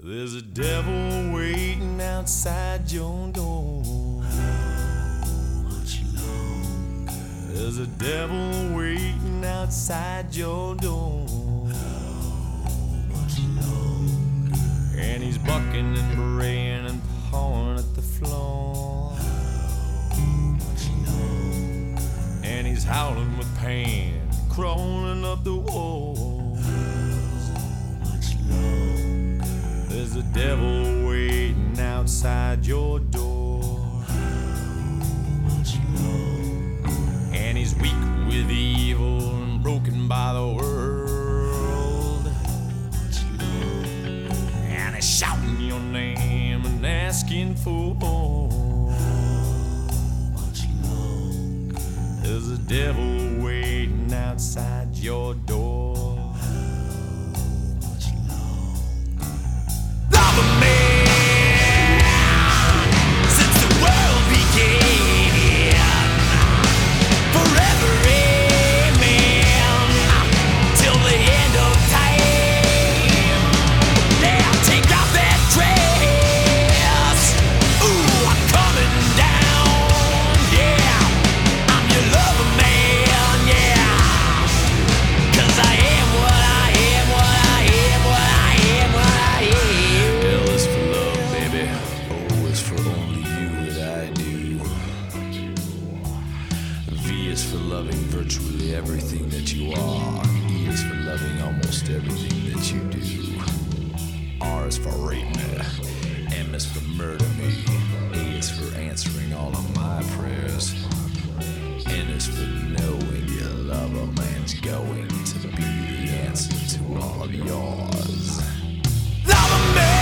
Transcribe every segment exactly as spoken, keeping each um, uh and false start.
There's a devil waiting outside your door. How much longer? There's a devil waiting outside your door. How much longer? And he's bucking and braying and pawing at the floor. How much longer? And he's howling with pain, crawling up the wall. How much longer? There's a devil waiting outside your door. How much longer? And he's weak with evil and broken by the world. How much longer? And he's shouting your name and asking for more. How much longer? There's a devil waiting outside your door. For loving virtually everything that you are. E is for loving almost everything that you do. R is for rape me. M is for murder me. A is for answering all of my prayers. N is for knowing your love a man's going to be the answer to all of yours. Love a man!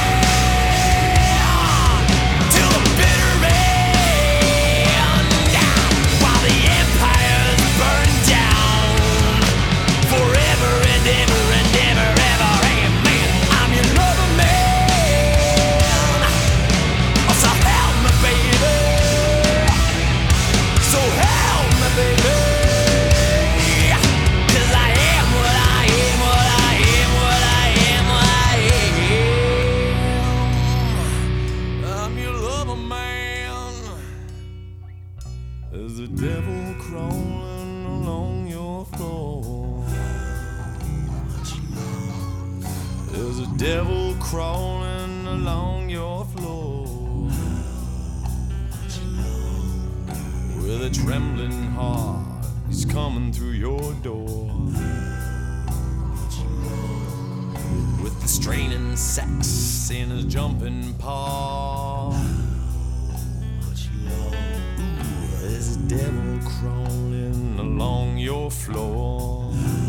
There's a devil crawling along your floor. There's a devil crawling along your floor. With a trembling heart, he's coming through your door. With the straining sex in his jumping paw. There's a devil crawling along your floor.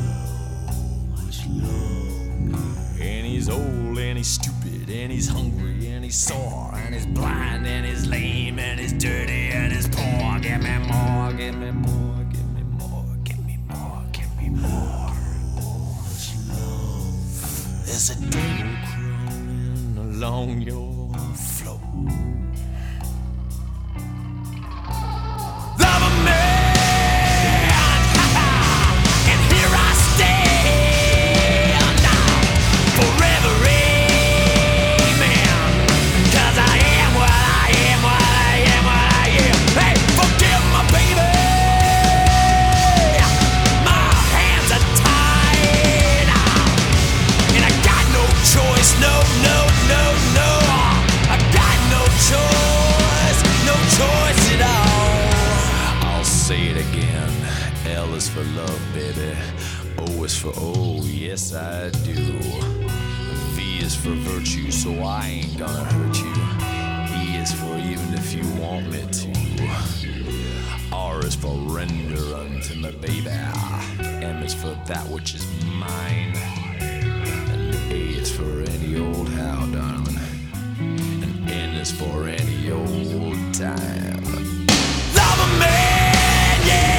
And he's old and he's stupid and he's hungry and he's sore and he's blind and he's lame and he's dirty and he's poor. Give me more, give me more, give me more, give me more, give me more. There's a devil crawling along your floor. L is for love, baby. O is for oh, yes I do. V is for virtue, so I ain't gonna hurt you. E is for even if you want me to. R is for render unto my baby. M is for that which is mine. And A is for any old how, darling. And N is for any old time. Love a man, yeah!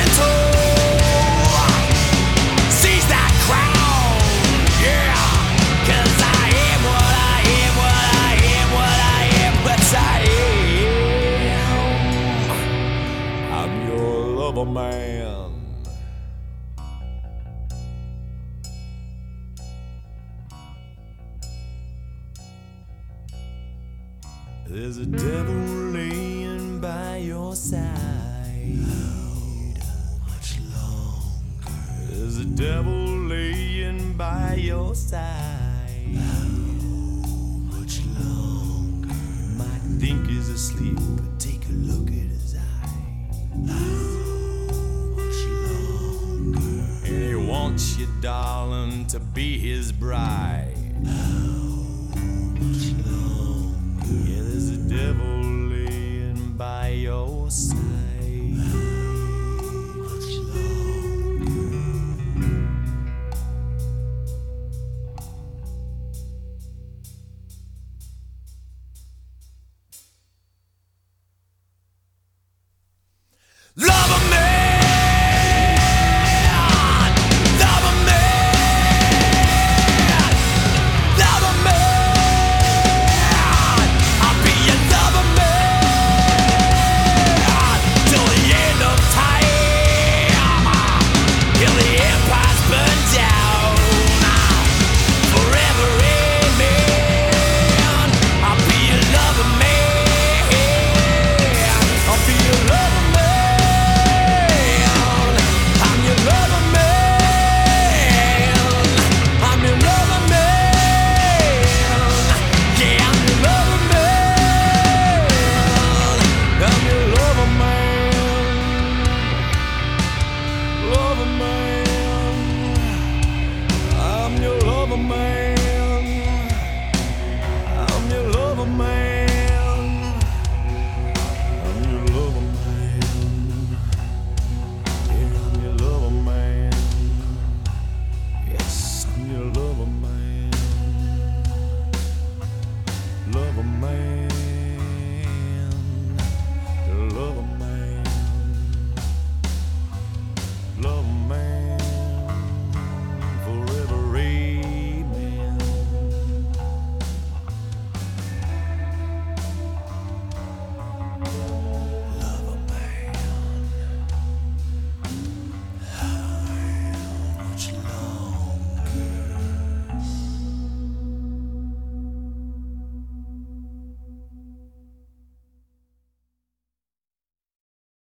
Seize that crown, yeah. There's a devil laying by your side. How much longer? There's a devil laying by your side. How much longer? You might think he's asleep, but take a look at his eye. How much longer? And he wants you, darling, to be his bride. How much longer? Yeah, there's a devil